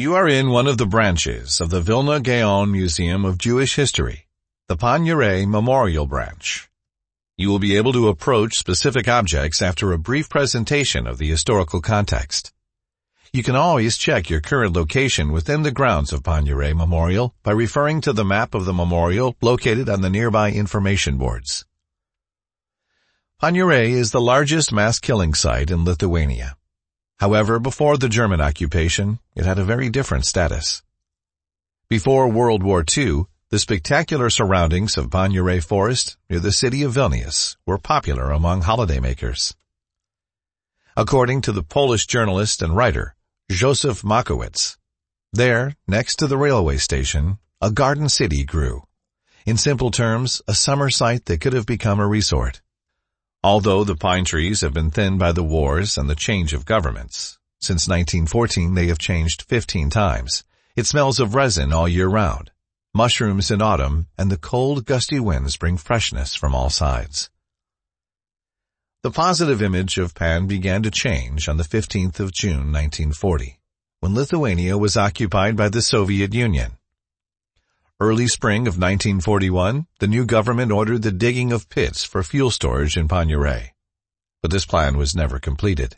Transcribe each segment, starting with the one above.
You are in one of the branches of the Vilna Gaon Museum of Jewish History, the Pan-Yarei Memorial Branch. You will be able to approach specific objects after a brief presentation of the historical context. You can always check your current location within the grounds of Pan-Yarei Memorial by referring to the map of the memorial located on the nearby information boards. Pan-Yarei is the largest mass killing site in Lithuania. However, before the German occupation, it had a very different status. Before World War II, the spectacular surroundings of Pan-Yarei Forest near the city of Vilnius were popular among holidaymakers. According to the Polish journalist and writer Joseph Makowicz, there, next to the railway station, a garden city grew. In simple terms, a summer site that could have become a resort. Although the pine trees have been thinned by the wars and the change of governments, since 1914 they have changed 15 times. It smells of resin all year round. Mushrooms in autumn, and the cold, gusty winds bring freshness from all sides. The positive image of Pan began to change on the 15th of June 1940, when Lithuania was occupied by the Soviet Union. Early spring of 1941, the new government ordered the digging of pits for fuel storage in Pan-Yarei, but this plan was never completed.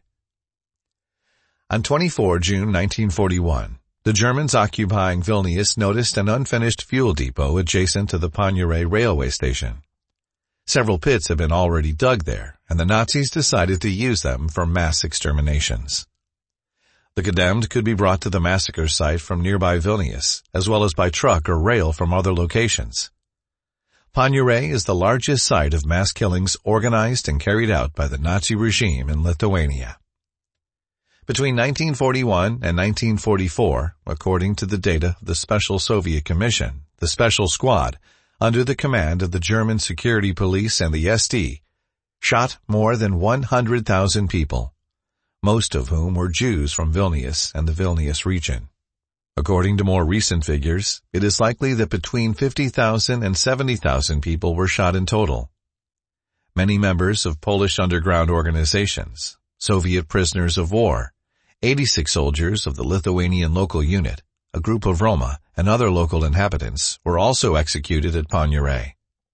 On 24 June 1941, the Germans occupying Vilnius noticed an unfinished fuel depot adjacent to the Pan-Yarei railway station. Several pits had been already dug there, and the Nazis decided to use them for mass exterminations. The condemned could be brought to the massacre site from nearby Vilnius, as well as by truck or rail from other locations. Pan-Yarei is the largest site of mass killings organized and carried out by the Nazi regime in Lithuania. Between 1941 and 1944, according to the data of the Special Soviet Commission, the Special Squad, under the command of the German Security Police and the SD, shot more than 100,000 people, most of whom were Jews from Vilnius and the Vilnius region. According to more recent figures, it is likely that between 50,000 and 70,000 people were shot in total. Many members of Polish underground organizations, Soviet prisoners of war, 86 soldiers of the Lithuanian local unit, a group of Roma, and other local inhabitants were also executed at Pan-Yarei.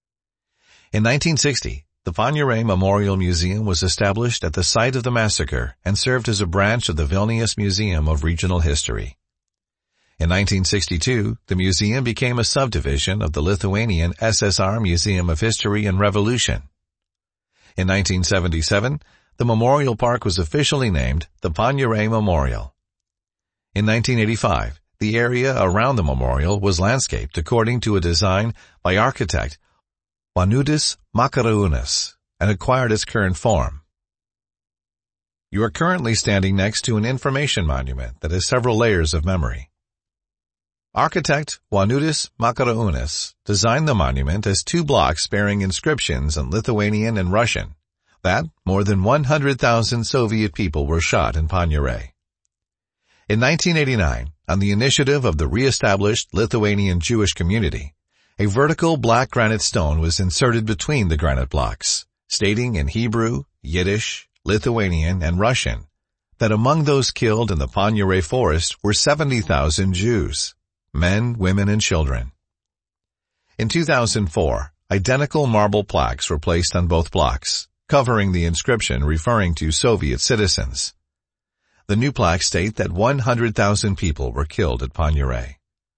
In 1960, the Pan-Yarei Memorial Museum was established at the site of the massacre and served as a branch of the Vilnius Museum of Regional History. In 1962, the museum became a subdivision of the Lithuanian SSR Museum of History and Revolution. In 1977, the memorial park was officially named the Pan-Yarei Memorial. In 1985, the area around the memorial was landscaped according to a design by architect Juanudis Makarounas and acquired its current form. You are currently standing next to an information monument that has several layers of memory. Architect Juanudis Makarounas designed the monument as 2 blocks bearing inscriptions in Lithuanian and Russian that more than 100,000 Soviet people were shot in Pan-Yarei. In 1989, on the initiative of the re-established Lithuanian Jewish community, a vertical black granite stone was inserted between the granite blocks, stating in Hebrew, Yiddish, Lithuanian, and Russian that among those killed in the Pan-Yarei forest were 70,000 Jews, men, women, and children. In 2004, identical marble plaques were placed on both blocks, covering the inscription referring to Soviet citizens. The new plaques state that 100,000 people were killed at Pan-Yarei.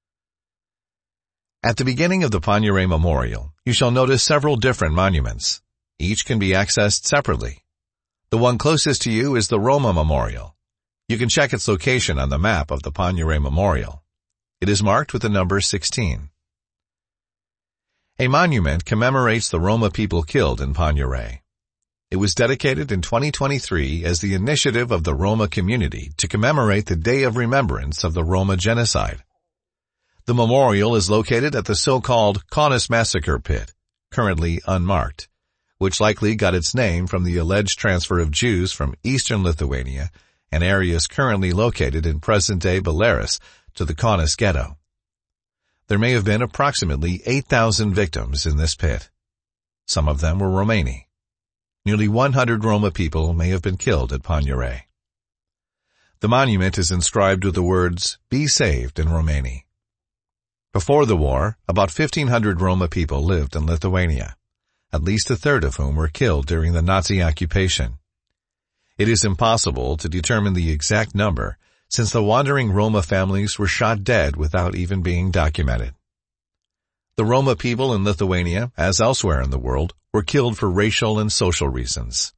At the beginning of the Pan-Yarei Memorial, you shall notice several different monuments. Each can be accessed separately. The one closest to you is the Roma Memorial. You can check its location on the map of the Pan-Yarei Memorial. It is marked with the number 16. A monument commemorates the Roma people killed in Pan-Yarei. It was dedicated in 2023 as the initiative of the Roma community to commemorate the Day of Remembrance of the Roma genocide. The memorial is located at the so-called Kaunas Massacre Pit, currently unmarked, which likely got its name from the alleged transfer of Jews from eastern Lithuania and areas currently located in present-day Belarus to the Kaunas ghetto. There may have been approximately 8,000 victims in this pit. Some of them were Romani. Nearly 100 Roma people may have been killed at Pan-Yarei. The monument is inscribed with the words, "Be saved" in Romani. Before the war, about 1,500 Roma people lived in Lithuania, at least a third of whom were killed during the Nazi occupation. It is impossible to determine the exact number, since the wandering Roma families were shot dead without even being documented. The Roma people in Lithuania, as elsewhere in the world, were killed for racial and social reasons.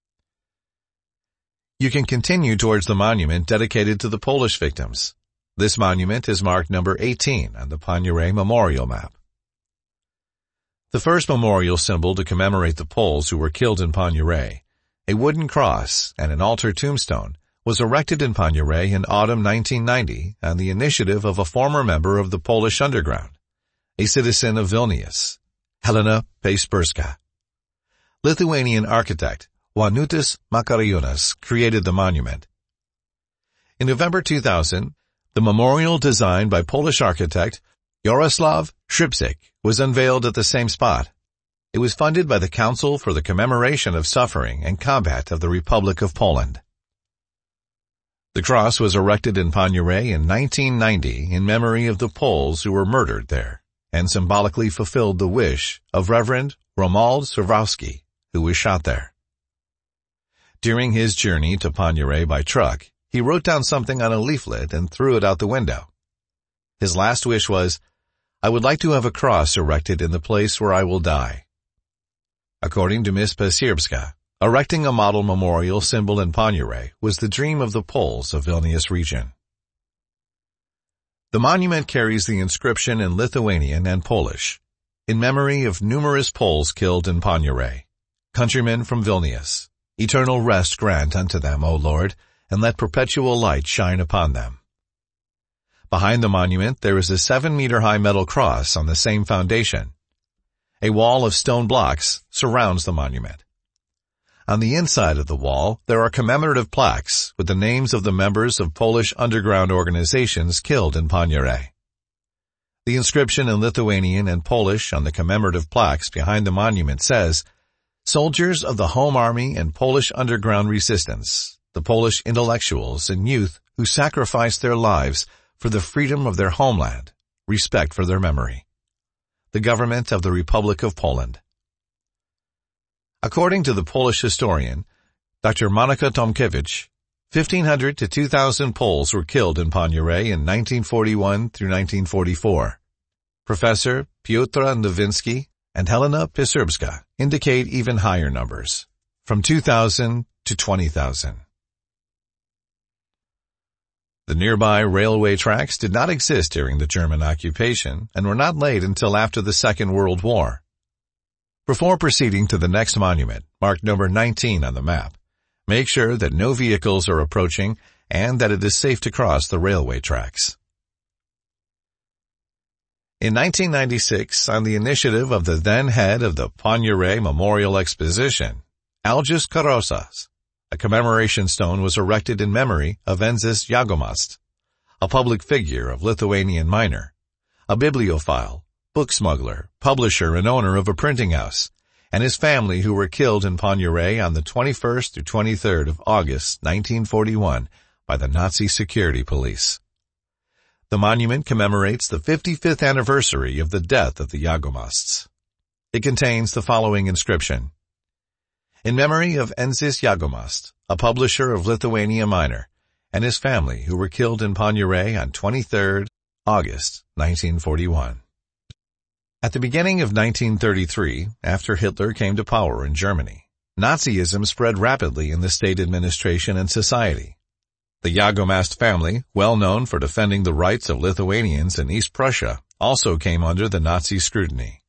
You can continue towards the monument dedicated to the Polish victims. This monument is marked number 18 on the Poniure Memorial Map. The first memorial symbol to commemorate the Poles who were killed in Poniure, a wooden cross and an altar tombstone, was erected in Poniure in autumn 1990 on the initiative of a former member of the Polish Underground, a citizen of Vilnius, Helena Paspirska. Lithuanian architect Jonutis Makariūnas created the monument. In November 2000, the memorial designed by Polish architect Jaroslav Skrzypczyk was unveiled at the same spot. It was funded by the Council for the Commemoration of Suffering and Combat of the Republic of Poland. The cross was erected in Poniure in 1990 in memory of the Poles who were murdered there, and symbolically fulfilled the wish of Reverend Romuald Surwowski, who was shot there. During his journey to Poniure by truck, he wrote down something on a leaflet and threw it out the window. His last wish was, "I would like to have a cross erected in the place where I will die." According to Ms. Paspirska, erecting a model memorial symbol in Poniure was the dream of the Poles of Vilnius region. The monument carries the inscription in Lithuanian and Polish, in memory of numerous Poles killed in Poniure. Countrymen from Vilnius, eternal rest grant unto them, O Lord, and let perpetual light shine upon them. Behind the monument there is a 7-meter-high metal cross on the same foundation. A wall of stone blocks surrounds the monument. On the inside of the wall there are commemorative plaques with the names of the members of Polish underground organizations killed in Poniure. The inscription in Lithuanian and Polish on the commemorative plaques behind the monument says, "Soldiers of the Home Army and Polish underground resistance, the Polish intellectuals and youth who sacrificed their lives for the freedom of their homeland, respect for their memory. The Government of the Republic of Poland." According to the Polish historian, Dr. Monika Tomkiewicz, 1,500 to 2,000 Poles were killed in Poniure in 1941 through 1944. Professor Piotr Nowinski and Helena Paspirska indicate even higher numbers, from 2,000 to 20,000. The nearby railway tracks did not exist during the German occupation and were not laid until after the Second World War. Before proceeding to the next monument, marked number 19 on the map, make sure that no vehicles are approaching and that it is safe to cross the railway tracks. In 1996, on the initiative of the then head of the Poniure Memorial Exposition, Algis Karosas, a commemoration stone was erected in memory of Enzis Jagomast, a public figure of Lithuanian minor, a bibliophile, book smuggler, publisher and owner of a printing house, and his family who were killed in Poniure on the 21st through 23rd of August 1941 by the Nazi security police. The monument commemorates the 55th anniversary of the death of the Jagomasts. It contains the following inscription: "In memory of Enzis Jagomast, a publisher of Lithuania Minor, and his family who were killed in Poniure on 23rd August 1941. At the beginning of 1933, after Hitler came to power in Germany, Nazism spread rapidly in the state administration and society. The Jagomast family, well known for defending the rights of Lithuanians in East Prussia, also came under the Nazi scrutiny.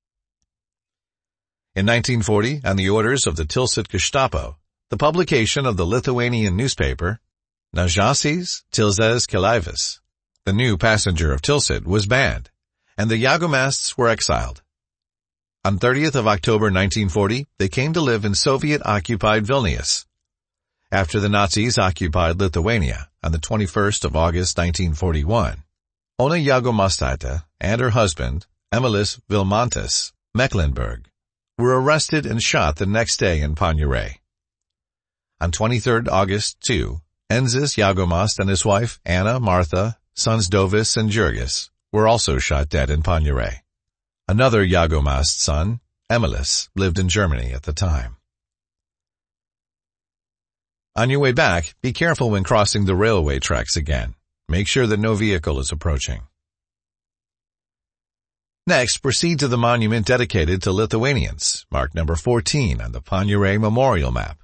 In 1940, on the orders of the Tilsit Gestapo, the publication of the Lithuanian newspaper, Naujausias Tilzės Keleivis, the new passenger of Tilsit, was banned, and the Jagomasts were exiled. On 30th of October 1940, they came to live in Soviet-occupied Vilnius. After the Nazis occupied Lithuania on the 21st of August 1941, Ona Jagomastaitė and her husband, Emilis Vilmantas Mecklenburg, were arrested and shot the next day in Poniure. On 23rd August, too, Enzis Yagomost and his wife, Anna, Martha, sons Dovis and Jurgis, were also shot dead in Poniéré. Another Yagomost son, Emilis, lived in Germany at the time. On your way back, be careful when crossing the railway tracks again. Make sure that no vehicle is approaching. Next, proceed to the monument dedicated to Lithuanians, marked number 14 on the Poniéré Memorial Map.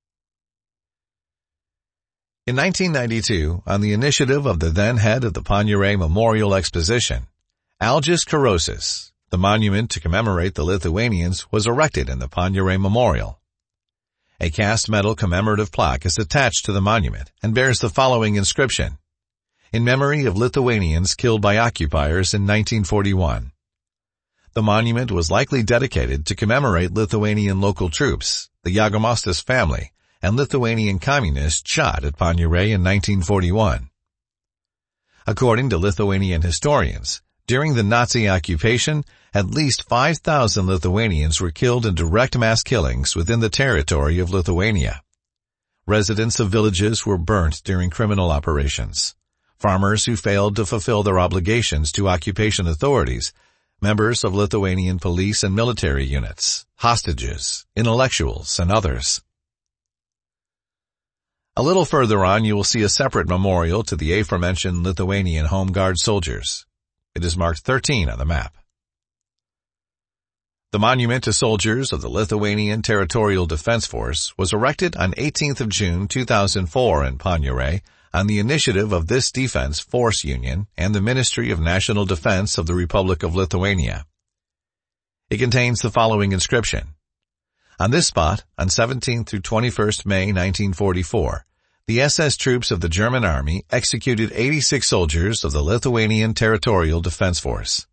In 1992, on the initiative of the then head of the Poniéré Memorial Exposition, Algis Karosis, the monument to commemorate the Lithuanians was erected in the Poniéré Memorial. A cast metal commemorative plaque is attached to the monument and bears the following inscription: in memory of Lithuanians killed by occupiers in 1941. The monument was likely dedicated to commemorate Lithuanian local troops, the Jagomostas family, and Lithuanian communists shot at Poniéré in 1941. According to Lithuanian historians, during the Nazi occupation, at least 5,000 Lithuanians were killed in direct mass killings within the territory of Lithuania. Residents of villages were burnt during criminal operations. Farmers who failed to fulfill their obligations to occupation authorities, members of Lithuanian police and military units, hostages, intellectuals, and others. A little further on you will see a separate memorial to the aforementioned Lithuanian Home Guard soldiers. It is marked 13 on the map. The monument to soldiers of the Lithuanian Territorial Defense Force was erected on 18th of June 2004 in Poniéré on the initiative of this Defense Force Union and the Ministry of National Defense of the Republic of Lithuania. It contains the following inscription: on this spot, on 17th through 21st May 1944, the SS troops of the German Army executed 86 soldiers of the Lithuanian Territorial Defense Force.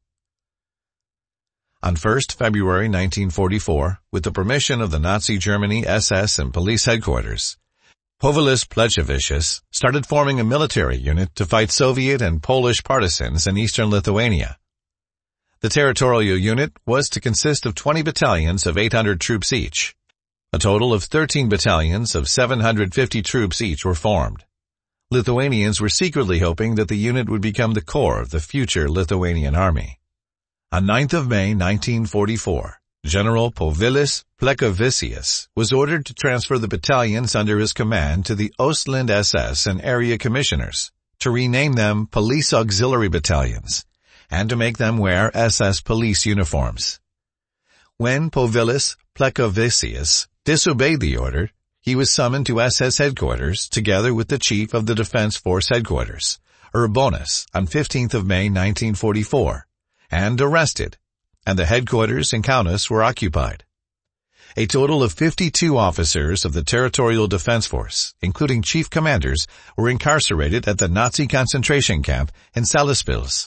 On 1st February 1944, with the permission of the Nazi Germany SS and police headquarters, Povilas Plechavičius started forming a military unit to fight Soviet and Polish partisans in eastern Lithuania. The territorial unit was to consist of 20 battalions of 800 troops each. A total of 13 battalions of 750 troops each were formed. Lithuanians were secretly hoping that the unit would become the core of the future Lithuanian army. On 9th of May 1944, General Povilas Plechavičius was ordered to transfer the battalions under his command to the Ostland SS and area commissioners, to rename them Police Auxiliary Battalions, and to make them wear SS police uniforms. When Povilas Plechavičius disobeyed the order, he was summoned to SS headquarters together with the chief of the Defense Force headquarters, Urbonas, on 15th of May 1944, and arrested, and the headquarters in Kaunas were occupied. A total of 52 officers of the Territorial Defense Force, including chief commanders, were incarcerated at the Nazi concentration camp in Salaspils.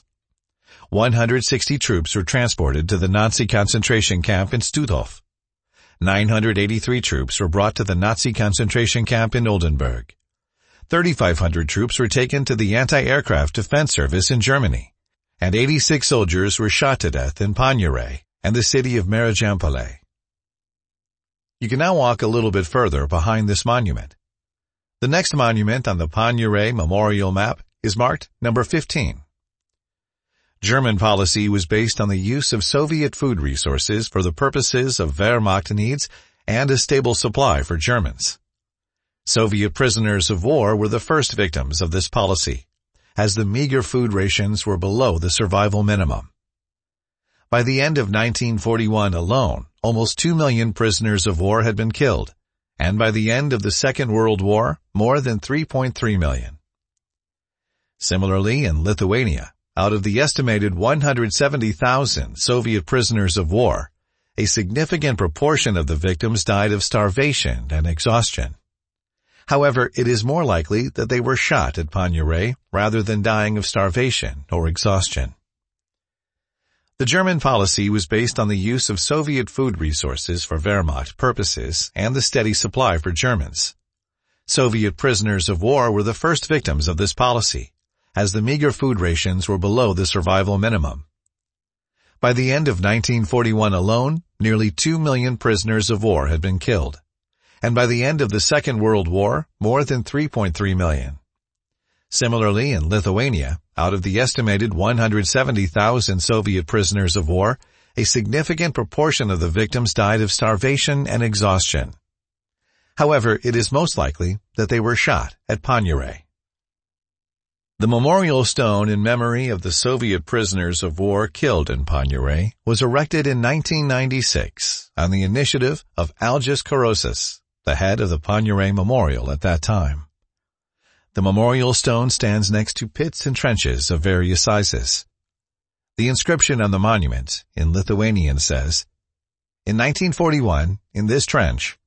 160 troops were transported to the Nazi concentration camp in Stutthof. 983 troops were brought to the Nazi concentration camp in Oldenburg. 3,500 troops were taken to the Anti-Aircraft Defense Service in Germany, and 86 soldiers were shot to death in Poniéré and the city of Marijampolė. You can now walk a little bit further behind this monument. The next monument on the Poniéré Memorial Map is marked number 15. German policy was based on the use of Soviet food resources for the purposes of Wehrmacht needs and a stable supply for Germans. Soviet prisoners of war were the first victims of this policy, as the meager food rations were below the survival minimum. By the end of 1941 alone, almost 2 million prisoners of war had been killed, and by the end of the Second World War, more than 3.3 million. Similarly, in Lithuania, out of the estimated 170,000 Soviet prisoners of war, a significant proportion of the victims died of starvation and exhaustion. However, it is more likely that they were shot at Poniéré rather than dying of starvation or exhaustion. The German policy was based on the use of Soviet food resources for Wehrmacht purposes and the steady supply for Germans. Soviet prisoners of war were the first victims of this policy, as the meager food rations were below the survival minimum. By the end of 1941 alone, nearly 2 million prisoners of war had been killed, and by the end of the Second World War, more than 3.3 million. Similarly, in Lithuania, out of the estimated 170,000 Soviet prisoners of war, a significant proportion of the victims died of starvation and exhaustion. However, it is most likely that they were shot at Ponyure. The memorial stone in memory of the Soviet prisoners of war killed in Ponyure was erected in 1996 on the initiative of Algis Karosas, the head of the Ponyure Memorial at that time. The memorial stone stands next to pits and trenches of various sizes. The inscription on the monument, in Lithuanian, says, "In 1941, in this trench,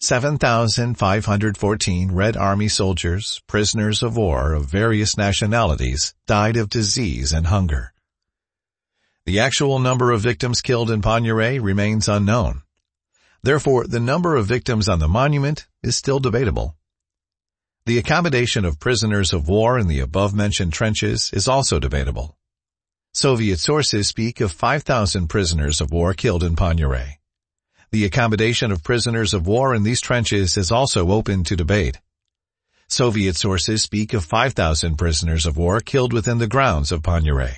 7,514 Red Army soldiers, prisoners of war of various nationalities, died of disease and hunger." The actual number of victims killed in Ponyure remains unknown. Therefore, the number of victims on the monument is still debatable. The accommodation of prisoners of war in the above-mentioned trenches is also debatable. Soviet sources speak of 5,000 prisoners of war killed in Ponyure. The accommodation of prisoners of war in these trenches is also open to debate. Soviet sources speak of 5,000 prisoners of war killed within the grounds of Ponyure.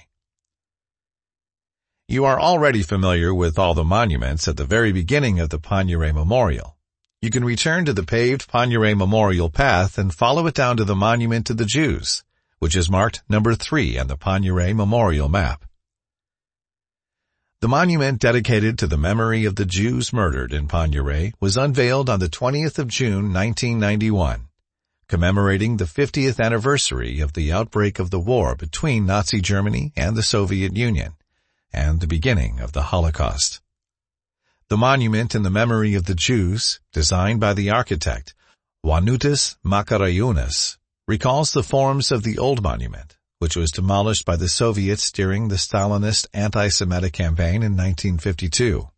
You are already familiar with all the monuments at the very beginning of the Ponyure Memorial. You can return to the paved Ponyure Memorial path and follow it down to the monument to the Jews, which is marked number 3 on the Ponyure Memorial map. The monument dedicated to the memory of the Jews murdered in Ponyure was unveiled on the 20th of June, 1991, commemorating the 50th anniversary of the outbreak of the war between Nazi Germany and the Soviet Union, and the beginning of the Holocaust. The monument in the memory of the Jews, designed by the architect Wanutis Makarajūnas, recalls the forms of the old monument, which was demolished by the Soviets during the Stalinist anti-Semitic campaign in 1952.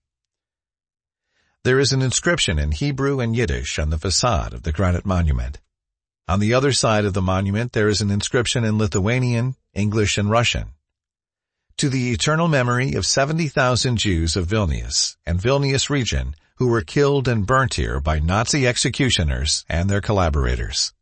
There is an inscription in Hebrew and Yiddish on the facade of the granite monument. On the other side of the monument there is an inscription in Lithuanian, English, and Russian. To the eternal memory of 70,000 Jews of Vilnius and Vilnius region who were killed and burnt here by Nazi executioners and their collaborators.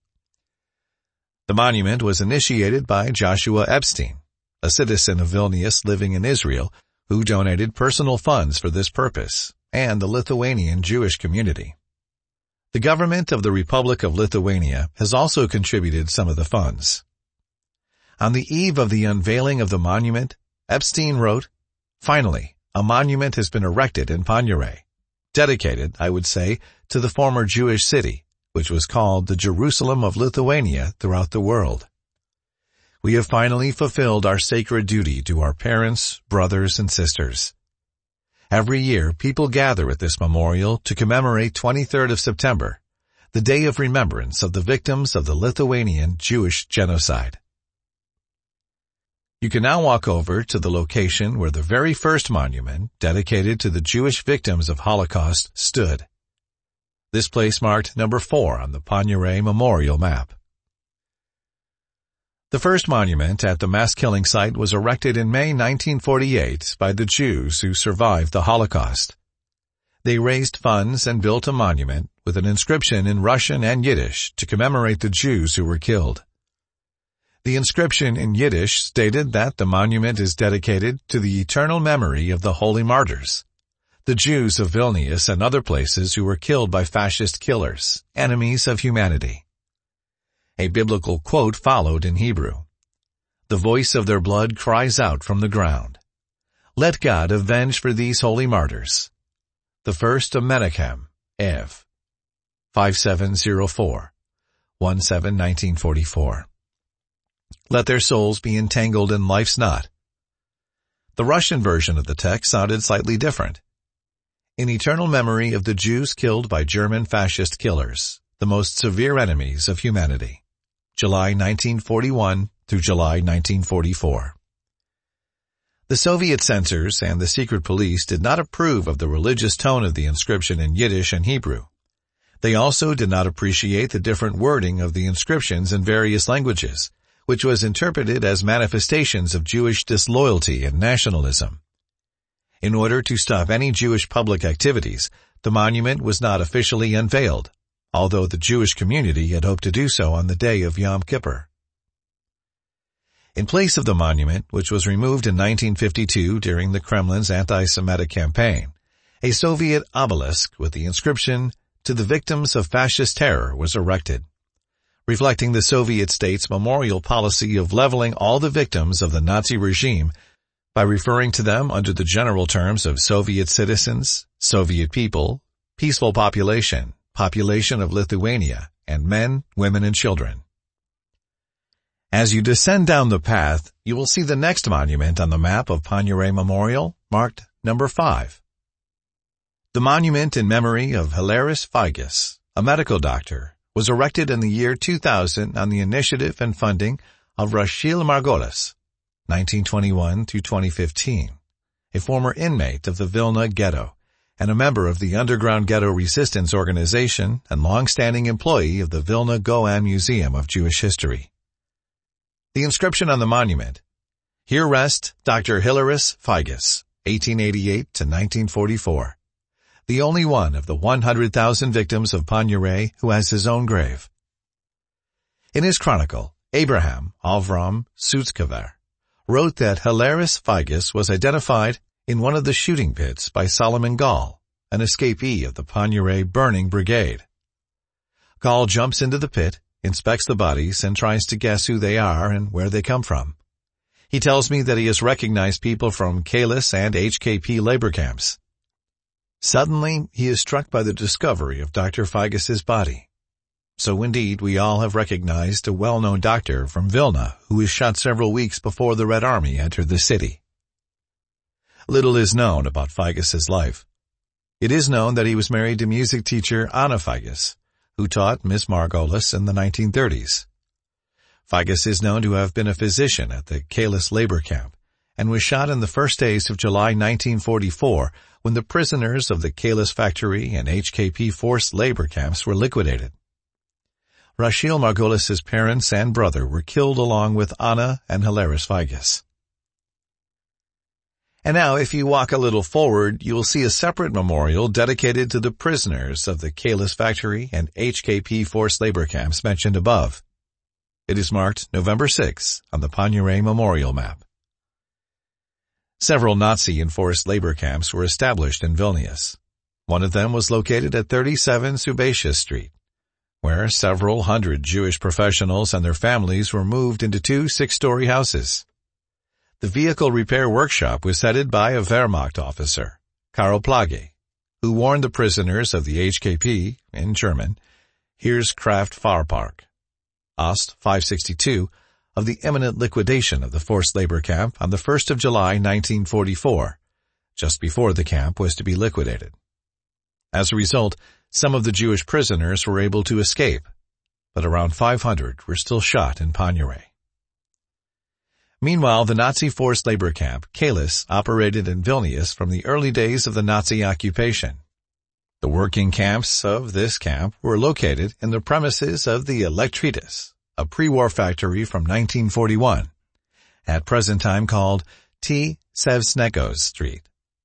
The monument was initiated by Joshua Epstein, a citizen of Vilnius living in Israel, who donated personal funds for this purpose, and the Lithuanian Jewish community. The government of the Republic of Lithuania has also contributed some of the funds. On the eve of the unveiling of the monument, Epstein wrote, "Finally, a monument has been erected in Ponyure, dedicated, I would say, to the former Jewish city, which was called the Jerusalem of Lithuania throughout the world. We have finally fulfilled our sacred duty to our parents, brothers, and sisters. Every year, people gather at this memorial to commemorate 23rd of September, the day of remembrance of the victims of the Lithuanian Jewish genocide." You can now walk over to the location where the very first monument dedicated to the Jewish victims of Holocaust stood. This place marked number 4 on the Ponyure Memorial map. The first monument at the mass killing site was erected in May 1948 by the Jews who survived the Holocaust. They raised funds and built a monument with an inscription in Russian and Yiddish to commemorate the Jews who were killed. The inscription in Yiddish stated that the monument is dedicated to the eternal memory of the holy martyrs, the Jews of Vilnius and other places who were killed by fascist killers, enemies of humanity. A biblical quote followed in Hebrew. "The voice of their blood cries out from the ground. Let God avenge for these holy martyrs." The first of Menachem, Ev. 5704, 17-1944. Let their souls be entangled in life's knot. The Russian version of the text sounded slightly different. In eternal memory of the Jews killed by German fascist killers, the most severe enemies of humanity. July 1941 through July 1944. The Soviet censors and the secret police did not approve of the religious tone of the inscription in Yiddish and Hebrew. They also did not appreciate the different wording of the inscriptions in various languages, which was interpreted as manifestations of Jewish disloyalty and nationalism. In order to stop any Jewish public activities, the monument was not officially unveiled, although the Jewish community had hoped to do so on the day of Yom Kippur. In place of the monument, which was removed in 1952 during the Kremlin's anti-Semitic campaign, a Soviet obelisk with the inscription, "To the victims of fascist terror," was erected, reflecting the Soviet state's memorial policy of leveling all the victims of the Nazi regime by referring to them under the general terms of Soviet citizens, Soviet people, peaceful population, population of Lithuania, and men, women, and children. As you descend down the path, you will see the next monument on the map of Paniure Memorial, marked number 5. The monument in memory of Hilaris Figas, a medical doctor, was erected in the year 2000 on the initiative and funding of Rachel Margolis, 1921 through 2015, a former inmate of the Vilna Ghetto and a member of the Underground Ghetto Resistance Organization and long-standing employee of the Vilna Goan Museum of Jewish History. The inscription on the monument, "Here rest Dr. Hilaris Figas, 1888 to 1944. The only one of the 100,000 victims of Paniure who has his own grave." In his chronicle, Abraham Avram Sutzkever wrote that Hilaris Figas was identified in one of the shooting pits by Solomon Gall, an escapee of the Paniure burning brigade. Gall jumps into the pit, inspects the bodies, and tries to guess who they are and where they come from. He tells me that he has recognized people from Kalis and HKP labor camps. Suddenly, he is struck by the discovery of Dr. Figas's body. So indeed, we all have recognized a well-known doctor from Vilna who was shot several weeks before the Red Army entered the city. Little is known about Figas's life. It is known that he was married to music teacher Anna Figas, who taught Miss Margolis in the 1930s. Figas is known to have been a physician at the Kalis labor camp and was shot in the first days of July 1944 when the prisoners of the Kalis factory and HKP forced labor camps were liquidated. Rachel Margolis' parents and brother were killed along with Anna and Hilaris Figas. And now, if you walk a little forward, you will see a separate memorial dedicated to the prisoners of the Kalis factory and HKP forced labor camps mentioned above. It is marked November 6 on the Paniure Memorial map. Several Nazi-enforced labor camps were established in Vilnius. One of them was located at 37 Subasha Street, where several hundred Jewish professionals and their families were moved into 2 six-story houses. The vehicle repair workshop was headed by a Wehrmacht officer, Karl Plage, who warned the prisoners of the HKP, in German, Heereskraft Fahrpark, Ost 562, of the imminent liquidation of the forced labor camp on the 1st of July 1944, just before the camp was to be liquidated. As a result, some of the Jewish prisoners were able to escape, but around 500 were still shot in Paniure. Meanwhile, the Nazi forced labor camp, Kalis, operated in Vilnius from the early days of the Nazi occupation. The working camps of this camp were located in the premises of the Elektritas, a pre-war factory from 1941, at present time called T. Sevsnekos Street.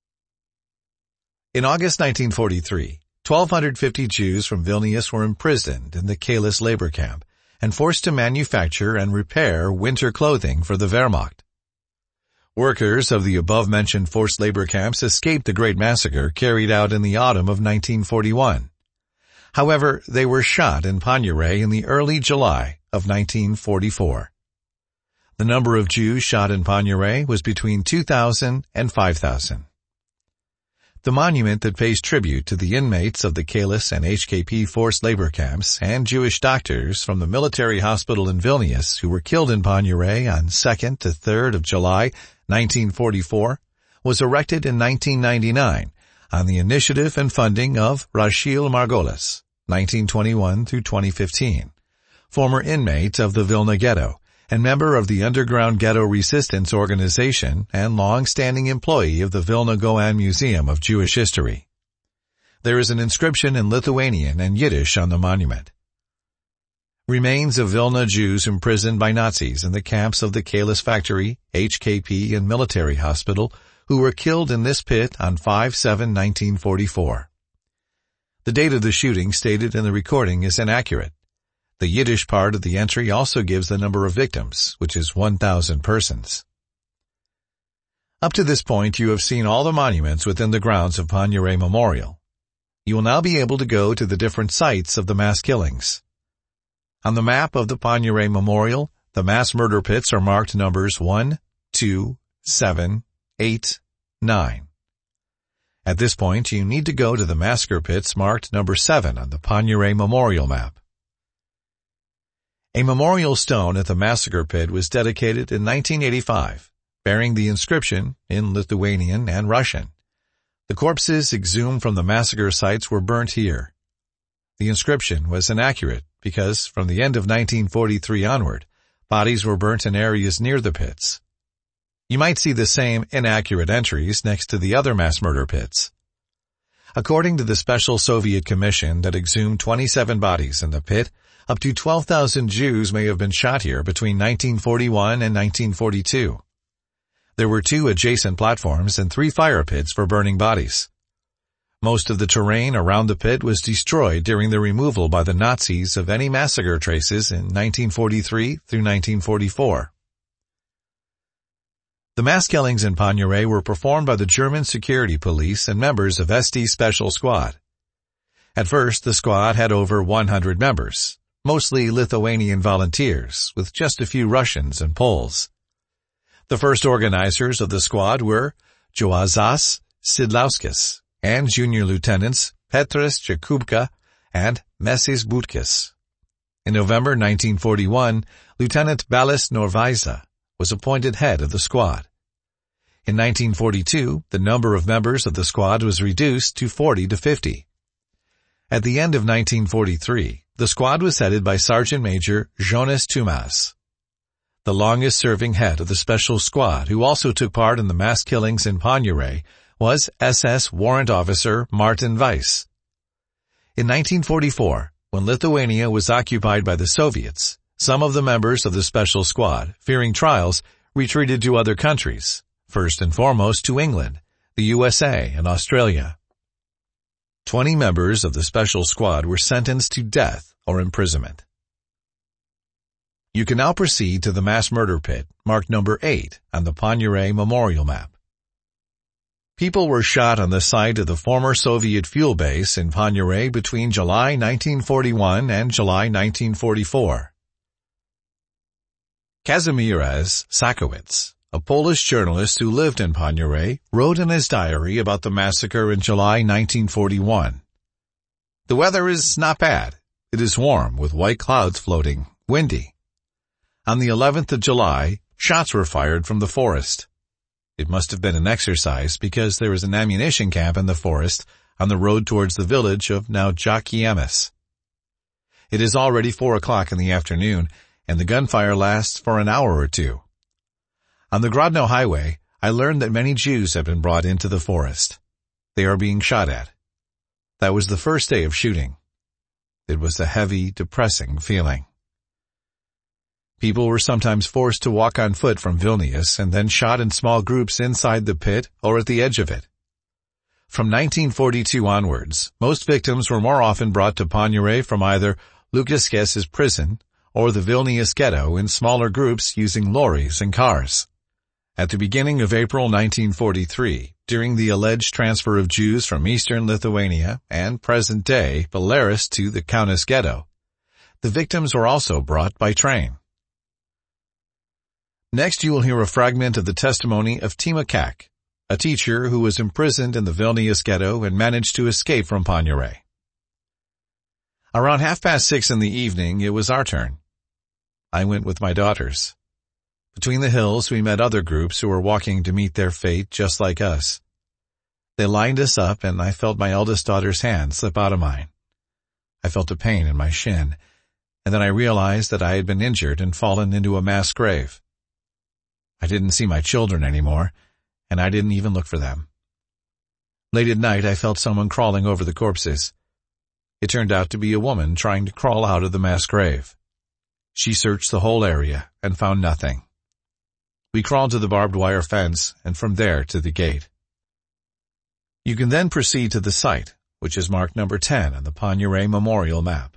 In August 1943, 1,250 Jews from Vilnius were imprisoned in the Kalis labor camp and forced to manufacture and repair winter clothing for the Wehrmacht. Workers of the above-mentioned forced labor camps escaped the Great Massacre carried out in the autumn of 1941. However, they were shot in Paniure in the early July of 1944. The number of Jews shot in Paniure was between 2,000 and 5,000. The monument that pays tribute to the inmates of the Kalis and HKP forced labor camps and Jewish doctors from the military hospital in Vilnius who were killed in Paniure on 2nd to 3rd of July 1944 was erected in 1999 on the initiative and funding of Rachel Margolis, 1921 through 2015, former inmate of the Vilna Ghetto and member of the Underground Ghetto Resistance Organization and long-standing employee of the Vilna Goan Museum of Jewish History. There is an inscription in Lithuanian and Yiddish on the monument. Remains of Vilna Jews imprisoned by Nazis in the camps of the Kalis factory, HKP, and military hospital who were killed in this pit on 5/7/1944. The date of the shooting stated in the recording is inaccurate. The Yiddish part of the entry also gives the number of victims, which is 1,000 persons. Up to this point, you have seen all the monuments within the grounds of Pagnoret Memorial. You will now be able to go to the different sites of the mass killings. On the map of the Pagnoret Memorial, the mass murder pits are marked numbers 1, 2, 7, 8, 9. At this point, you need to go to the massacre pits marked number 7 on the Pagnoret Memorial map. A memorial stone at the massacre pit was dedicated in 1985, bearing the inscription in Lithuanian and Russian. The corpses exhumed from the massacre sites were burnt here. The inscription was inaccurate because, from the end of 1943 onward, bodies were burnt in areas near the pits. You might see the same inaccurate entries next to the other mass murder pits. According to the Special Soviet Commission that exhumed 27 bodies in the pit, up to 12,000 Jews may have been shot here between 1941 and 1942. There were 2 adjacent platforms and 3 fire pits for burning bodies. Most of the terrain around the pit was destroyed during the removal by the Nazis of any massacre traces in 1943 through 1944. The mass killings in Pagnoret were performed by the German security police and members of SD Special Squad. At first, the squad had over 100 members, mostly Lithuanian volunteers, with just a few Russians and Poles. The first organizers of the squad were Juozas Sidlauskas and junior lieutenants Petras Jakubka and Mesis Butkis. In November 1941, Lieutenant Balis Norvaiza was appointed head of the squad. In 1942, the number of members of the squad was reduced to 40 to 50. At the end of 1943, the squad was headed by Sergeant Major Jonas Tumas. The longest-serving head of the special squad, who also took part in the mass killings in Pagnoret, was SS Warrant Officer Martin Weiss. In 1944, when Lithuania was occupied by the Soviets, some of the members of the special squad, fearing trials, retreated to other countries, first and foremost to England, the USA, and Australia. 20 members of the special squad were sentenced to death or imprisonment. You can now proceed to the mass murder pit, marked number 8 on the Pagnoret Memorial map. People were shot on the site of the former Soviet fuel base in Pagnoret between July 1941 and July 1944. Kazimierz Sakowicz, a Polish journalist who lived in Pagnoret, wrote in his diary about the massacre in July 1941. The weather is not bad. It is warm with white clouds floating, windy. On the 11th of July, shots were fired from the forest. It must have been an exercise because there is an ammunition camp in the forest on the road towards the village of Naujokiemis. It is already 4 o'clock in the afternoon, and the gunfire lasts for an hour or 2. On the Grodno Highway, I learned that many Jews have been brought into the forest. They are being shot at. That was the first day of shooting. It was a heavy, depressing feeling. People were sometimes forced to walk on foot from Vilnius and then shot in small groups inside the pit or at the edge of it. From 1942 onwards, most victims were more often brought to Pagnoret from either Lukaskes's prison or the Vilnius ghetto in smaller groups using lorries and cars. At the beginning of April 1943, during the alleged transfer of Jews from eastern Lithuania and present-day Belarus to the Kaunas ghetto, the victims were also brought by train. Next, you will hear a fragment of the testimony of Tima Kak, a teacher who was imprisoned in the Vilnius ghetto and managed to escape from Pagnoret. Around 6:30 in the evening, it was our turn. I went with my daughters. Between the hills, we met other groups who were walking to meet their fate just like us. They lined us up, and I felt my eldest daughter's hand slip out of mine. I felt a pain in my shin, and then I realized that I had been injured and fallen into a mass grave. I didn't see my children anymore, and I didn't even look for them. Late at night, I felt someone crawling over the corpses. It turned out to be a woman trying to crawl out of the mass grave. She searched the whole area and found nothing. We crawled to the barbed wire fence and from there to the gate. You can then proceed to the site, which is marked number 10 on the Poniaré Memorial map.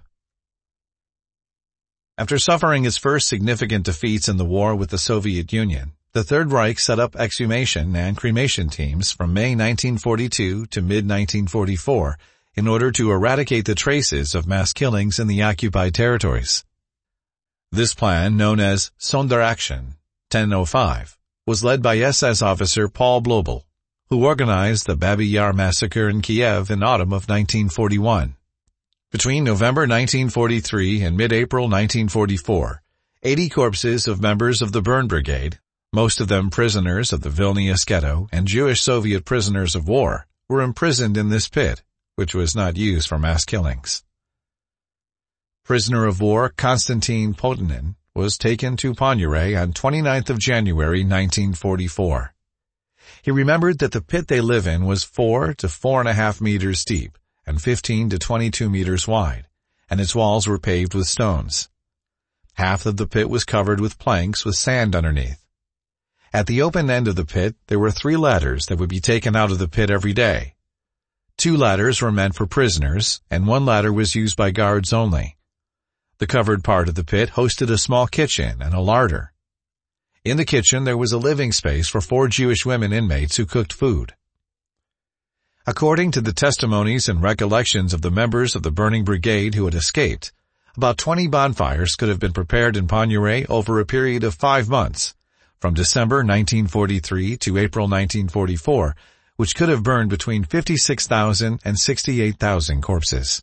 After suffering its first significant defeats in the war with the Soviet Union, the Third Reich set up exhumation and cremation teams from May 1942 to mid-1944 in order to eradicate the traces of mass killings in the occupied territories. This plan, known as Sonderaktion 1005, was led by SS officer Paul Blobel, who organized the Babi Yar massacre in Kiev in autumn of 1941. Between November 1943 and mid-April 1944, 80 corpses of members of the Burn Brigade, most of them prisoners of the Vilnius Ghetto and Jewish Soviet prisoners of war, were imprisoned in this pit, which was not used for mass killings. Prisoner of war Konstantin Potinin was taken to Poniaré on 29th of January 1944. He remembered that the pit they live in was 4 to 4.5 meters deep and 15 to 22 meters wide, and its walls were paved with stones. Half of the pit was covered with planks with sand underneath. At the open end of the pit, there were 3 ladders that would be taken out of the pit every day. 2 ladders were meant for prisoners, and 1 ladder was used by guards only. The covered part of the pit hosted a small kitchen and a larder. In the kitchen, there was a living space for 4 Jewish women inmates who cooked food. According to the testimonies and recollections of the members of the burning brigade who had escaped, about 20 bonfires could have been prepared in Poniaré over a period of 5 months, from December 1943 to April 1944, which could have burned between 56,000 and 68,000 corpses.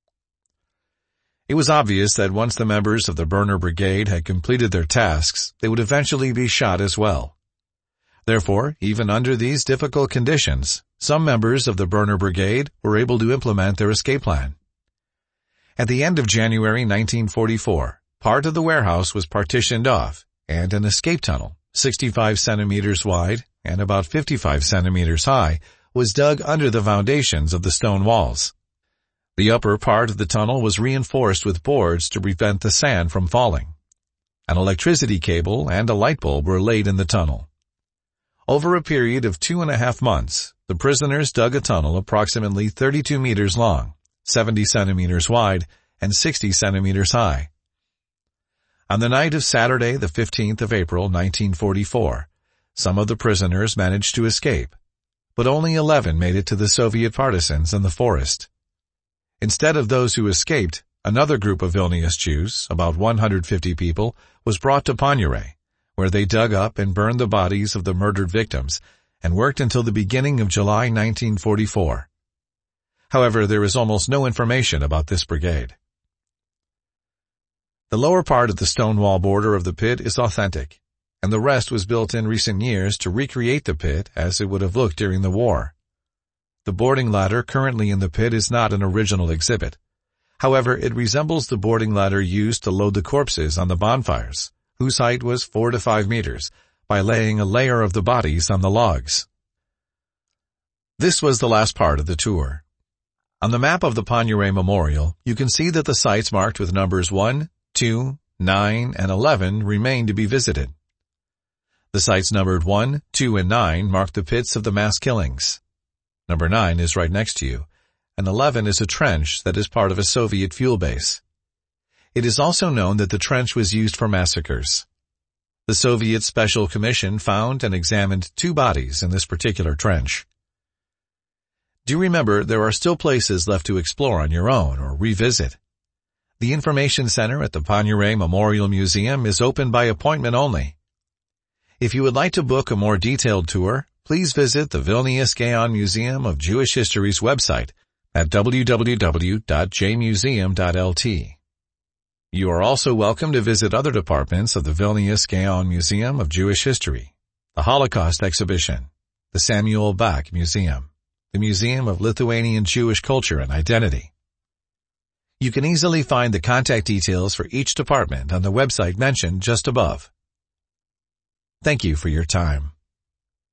It was obvious that once the members of the burner brigade had completed their tasks, they would eventually be shot as well. Therefore, even under these difficult conditions, some members of the burner brigade were able to implement their escape plan. At the end of January 1944, part of the warehouse was partitioned off, and an escape tunnel, 65 centimeters wide and about 55 centimeters high, was dug under the foundations of the stone walls. The upper part of the tunnel was reinforced with boards to prevent the sand from falling. An electricity cable and a light bulb were laid in the tunnel. Over a period of 2.5 months, the prisoners dug a tunnel approximately 32 meters long, 70 centimeters wide, and 60 centimeters high. On the night of Saturday, the 15th of April, 1944, some of the prisoners managed to escape, but only 11 made it to the Soviet partisans in the forest. Instead of those who escaped, another group of Vilnius Jews, about 150 people, was brought to Poniaré, where they dug up and burned the bodies of the murdered victims and worked until the beginning of July 1944. However, there is almost no information about this brigade. The lower part of the stone wall border of the pit is authentic, and the rest was built in recent years to recreate the pit as it would have looked during the war. The boarding ladder currently in the pit is not an original exhibit. However, it resembles the boarding ladder used to load the corpses on the bonfires, whose height was 4 to 5 meters, by laying a layer of the bodies on the logs. This was the last part of the tour. On the map of the Poniaré Memorial, you can see that the sites marked with numbers 1, 2, 9, and 11 remain to be visited. The sites numbered 1, 2, and 9 mark the pits of the mass killings. Number 9 is right next to you, and 11 is a trench that is part of a Soviet fuel base. It is also known that the trench was used for massacres. The Soviet Special Commission found and examined 2 bodies in this particular trench. Do remember there are still places left to explore on your own or revisit. The Information Center at the Poniaré Memorial Museum is open by appointment only. If you would like to book a more detailed tour, please visit the Vilnius Gaon Museum of Jewish History's website at www.jmuseum.lt. You are also welcome to visit other departments of the Vilnius Gaon Museum of Jewish History, the Holocaust Exhibition, the Samuel Bach Museum, the Museum of Lithuanian Jewish Culture and Identity. You can easily find the contact details for each department on the website mentioned just above. Thank you for your time.